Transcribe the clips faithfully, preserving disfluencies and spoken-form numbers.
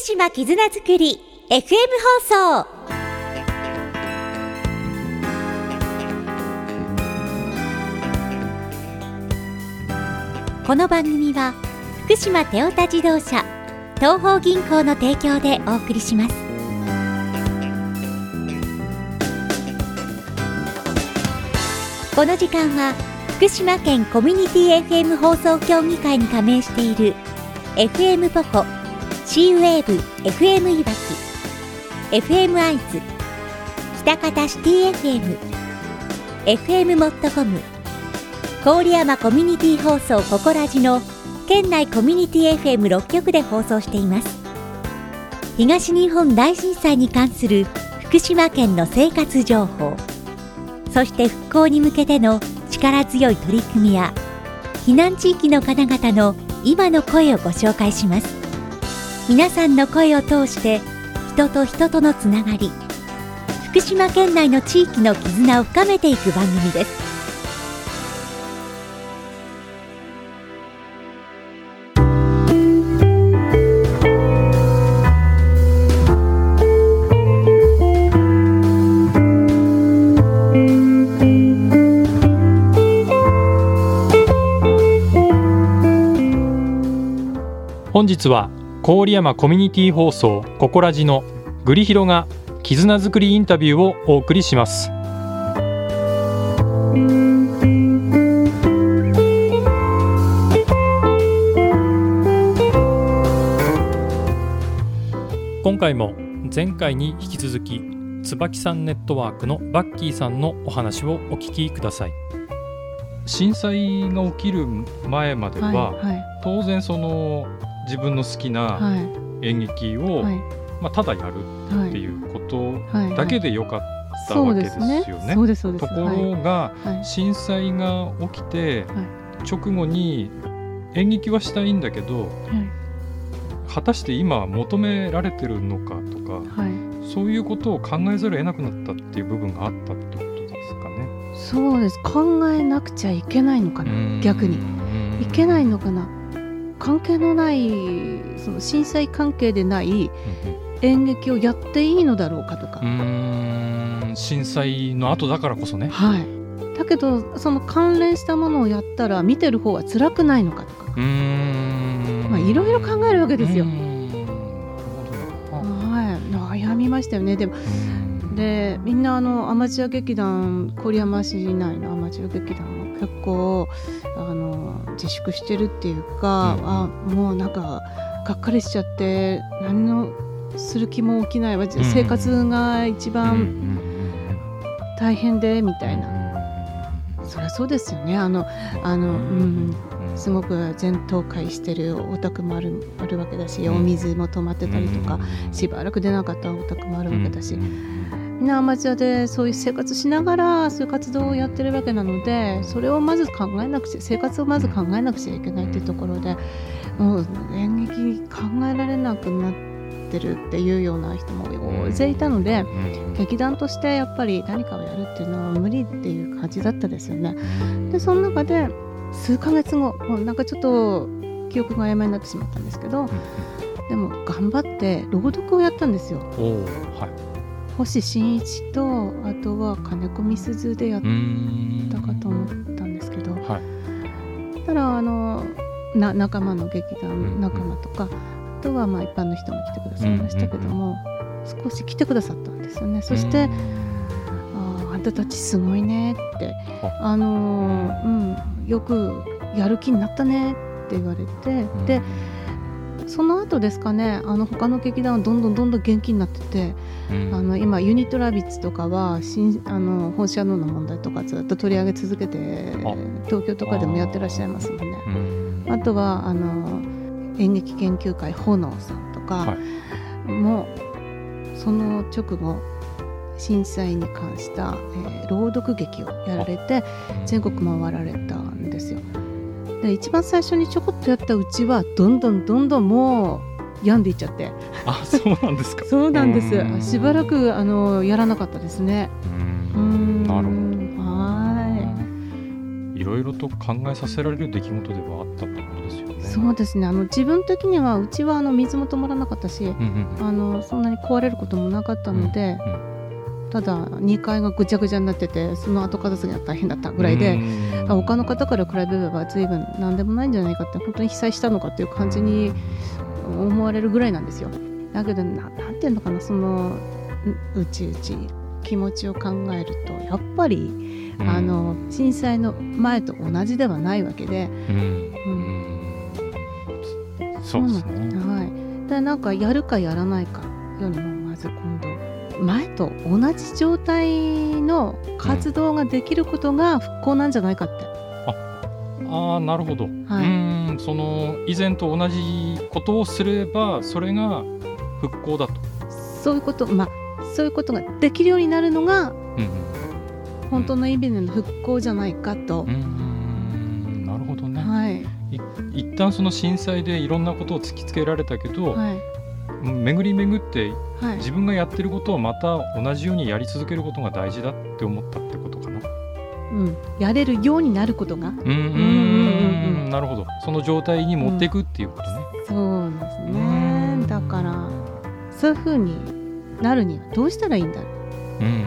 島絆づくり エフエム 放送。この番組は福島テオタ自動車東邦銀行の提供でお送りします。この時間は福島県コミュニティ エフエム 放送協議会に加盟している エフエム ポコ、シーウェーブ エフエム いわき、エフエム アイズ、北方シティ エフエム、エフエム モットコム、郡山コミュニティ放送ココラジの県内コミュニティ エフエムろっ 局で放送しています。東日本大震災に関する福島県の生活情報、そして復興に向けての力強い取り組みや避難地域の方々の今の声をご紹介します。皆さんの声を通して人と人とのつながり、福島県内の地域の絆を深めていく番組です。 本日は郡山コミュニティ放送ココラジのグリヒロが絆づくりインタビューをお送りします。今回も前回に引き続き椿さんネットワークのバッキーさんのお話をお聞きください。震災が起きる前までは、はいはい、当然その自分の好きな演劇を、はいまあ、ただやるっていうことだけでよかったわけですよね。ところが、はい、震災が起きて、はい、直後に演劇はしたいんだけど、はい、果たして今求められてるのかとか、はい、そういうことを考えざるを得なくなったっていう部分があったってことですかね。 そうです。考えなくちゃいけないのかな。逆にいけないのかな。関係のないその震災関係でない演劇をやっていいのだろうかとか、 うーん震災の後だからこそね、 はい、だけどその関連したものをやったら見てる方は辛くないのかとか、うーんまあいろいろ考えるわけですよ。うーんはい、悩みましたよね。でもでみんなあのアマチュア劇団、郡山市内のアマチュア劇団も結構あの自粛してるっていうか、うん、あもうなんかがっかりしちゃって何のする気も起きないわ、うん、生活が一番大変でみたいな、うん、そりゃそうですよね。あのあの、うん、すごく全倒壊してるお宅もある、あるわけだし、お水も止まってたりとか、しばらく出なかったお宅もあるわけだし、みんなアマチュアでそういう生活しながらそういう活動をやってるわけなので、それをまず考えなくちゃ、生活をまず考えなくちゃいけないっていうところで、もう演劇考えられなくなってるっていうような人も大勢いたので、劇団としてやっぱり何かをやるっていうのは無理っていう感じだったですよね。でその中で数ヶ月後、もうなんかちょっと記憶が曖昧になってしまったんですけど、でも頑張って朗読をやったんですよ。お、はい、星新一とあとは金子みすずでやったかと思ったんですけど、はい、ただあのな仲間の劇団仲間とか、うんうん、あとはまあ一般の人も来てくださいましたけども、うんうん、少し来てくださったんですよね。そして、あ, あんたたちすごいねって、あの、うん、よくやる気になったねって言われて、うん、でその後ですかね、あの他の劇団はどんどんどんどん元気になってて、うん、あの今ユニットラビッツとかは新あの放射能の問題とかずっと取り上げ続けて、東京とかでもやってらっしゃいますもんね。 あ, あとはあの演劇研究会炎さんとか、はい、もうその直後震災に関した、えー、朗読劇をやられて全国回られたんですよ。で一番最初にちょこっとやったうちはどんどんどんどんもう病んでいっちゃって。 あ、そうなんですか。 そうなんです。しばらくあのやらなかったですね。 うーん、なるほど。 はいろろいろと考えさせられる出来事ではあったってことですよね。 そうですね、あの自分的にはうちはあの水も止まらなかったし、 うんうん、 あのそんなに壊れることもなかったので、うんうん、ただにかいがぐちゃぐちゃになってて、その後片付けが大変だったぐらいで、他の方から比べれば随分何でもないんじゃないかって、本当に被災したのかっていう感じに思われるぐらいなんですよ。だけど な, なんていうのかな、そのうちうち気持ちを考えるとやっぱり、うん、あの震災の前と同じではないわけで、うんうん、そうですね、 はい、だなんかやるかやらないかよりも、まず今度前と同じ状態の活動ができることが復興なんじゃないかって、 うん、ああなるほど、はい、うんその以前と同じことをすればそれが復興だと、 そういうことまあそういうことができるようになるのが、うんうん、本当の意味での復興じゃないかと、うんうんなるほどね、 はい、 い一旦その震災でいろんなことを突きつけられたけど、はい、巡り巡って、はい、自分がやってることをまた同じようにやり続けることが大事だって思ったってことかな、 うん、やれるようになることがうんうんうんうんなるほど、その状態に持っていくっていうことね、 うん、そうですね。だからそういうふうになるにはどうしたらいいんだろう、うんうん、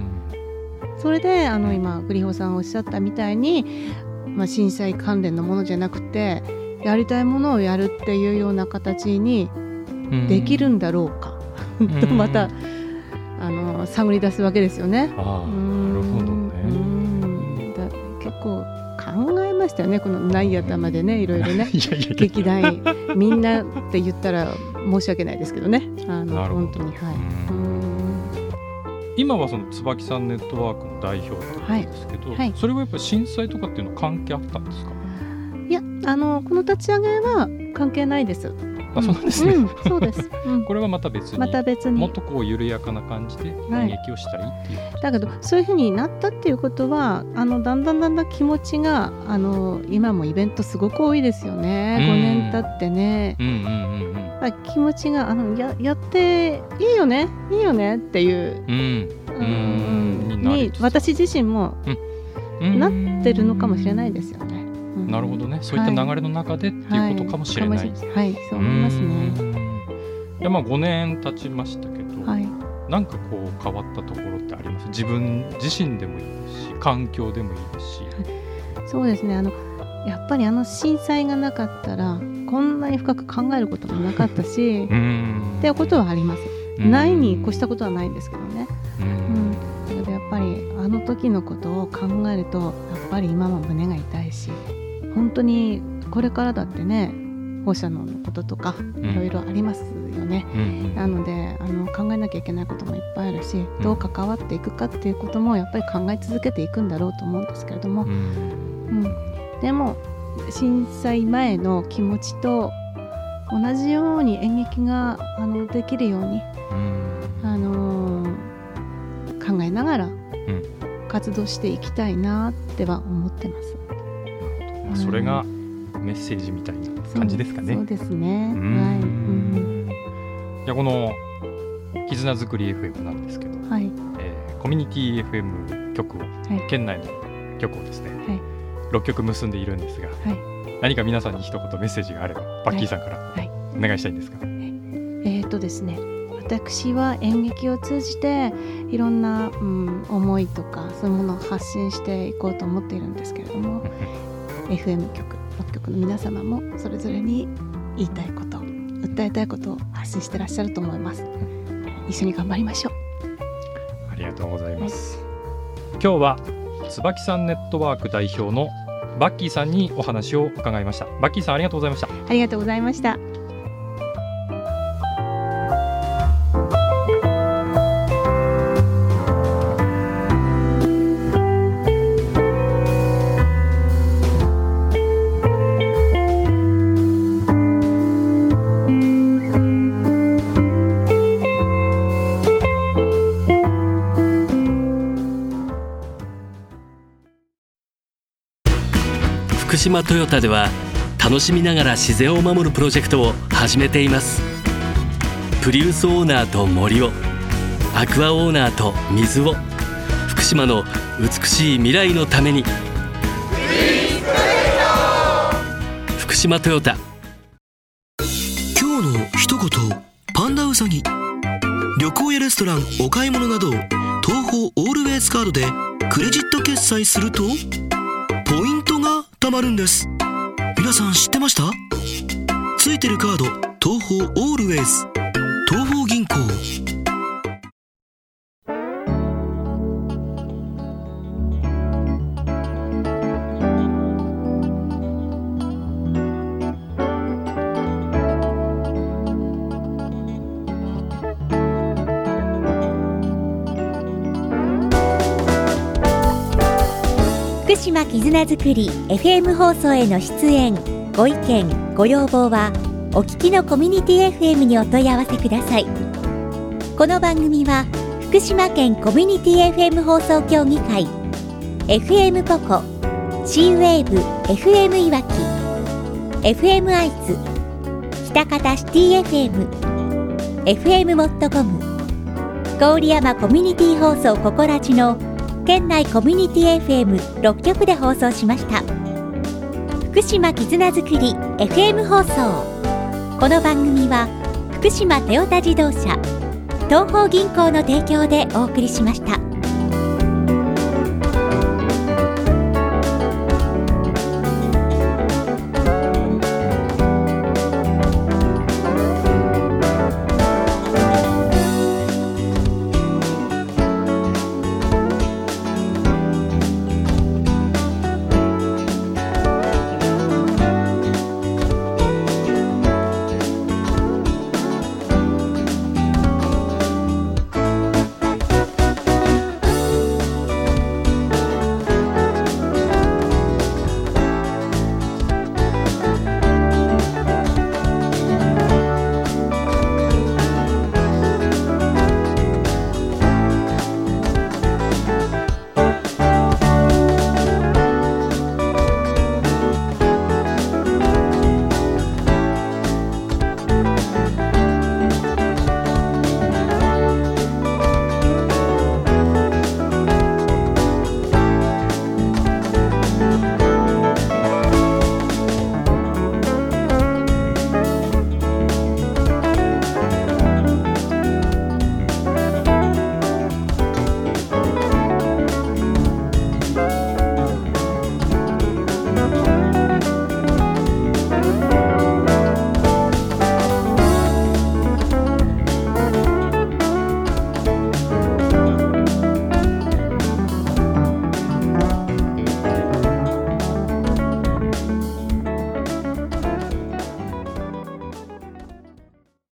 それであの今栗穂さんおっしゃったみたいに、まあ、震災関連のものじゃなくてやりたいものをやるっていうような形にできるんだろうか、うん、とまたあの探り出すわけですよね。 ああ、なるほどね。 うんだ結構考えましたよね、このない頭でね、いろいろねいやいや劇団みんなって言ったら申し訳ないですけどね、あの本当に、はい、うん今はその椿さんネットワークの代表ってことですけど、はいはい、それはやっぱり震災とかっていうのは関係あったんですか？ いや、あのこの立ち上げは関係ないです。 あ、そうなんですね、 うん、そうです、うん、 これはまた別に、 また別にもっとこう緩やかな感じで演劇をしたらいいっていう、はい、 だけどそういう風になったっていうことは、あのだんだんだんだん気持ちがあの今もイベントすごく多いですよね、ごねん経ってね、うんうんうんうん、気持ちがあの や, やっていいよねいいよねっていう、うんうん、に私自身もなってるのかもしれないですよね。 なるほどね、そういった流れの中でっていうことかもしれない、はい、 はいはい、そう思いますね。 いや、まあごねん経ちましたけど、はい、なんかこう変わったところってあります？自分自身でもいいですし、環境でもいいですし。 そうですね、あのやっぱりあの震災がなかったらこんなに深く考えることもなかったしっていうことはあります。ないに越したことはないんですけどね、うん、だけどやっぱりあの時のことを考えるとやっぱり今も胸が痛いし、本当にこれからだってね、放射能のこととかいろいろありますよね、うん、なのであの考えなきゃいけないこともいっぱいあるし、どう関わっていくかっていうこともやっぱり考え続けていくんだろうと思うんですけれども、うんうん、でも震災前の気持ちと同じように演劇があのできるように、うんあのー、考えながら活動していきたいなっては思ってます。 それがメッセージみたいな感じですかね。 そうですね。はい。うん、 いや、この絆づくり エフエム なんですけど、はい、えー、コミュニティ エフエム 局を、はい、県内の局をですね、はい、ろっきょく結んでいるんですが、はい、何か皆さんに一言メッセージがあればバッキーさんからお願いしたいんですが、はいはい、えーとですね、私は演劇を通じていろんな、うん、思いとかそういうものを発信していこうと思っているんですけれどもエフエム 局、ろっきょくの皆様もそれぞれに言いたいこと、訴えたいことを発信してらっしゃると思います。一緒に頑張りましょう。 ありがとうございます、はい、今日は椿さんネットワーク代表のバッキーさんにお話を伺いました。バッキーさん、ありがとうございました。 ありがとうございました。 福島トヨタでは楽しみながら自然を守るプロジェクトを始めています。プリウスオーナーと森を、アクアオーナーと水を、福島の美しい未来のために島トヨタ。 今日の一言パンダウサギ。旅行やレストラン、お買い物など東宝オールウェイズカードでクレジット決済するとポイントが貯まるんです。皆さん知ってました？ついてるカード東宝オールウェイズ、東宝銀行。 福島絆づくり エフエム 放送への出演、ご意見、ご要望はお聞きのコミュニティ エフエム にお問い合わせください。この番組は福島県コミュニティ エフエム 放送協議会、 エフエム ポコ、 C ウェーブ エフエム いわき、 エフエム アイズ、北方シティ エフエム、 エフエム モットコム、郡山コミュニティ放送ココラジの県内コミュニティ エフエムろっ 局で放送しました。福島絆づくり エフエム 放送。この番組は福島トヨタ自動車、東宝銀行の提供でお送りしました。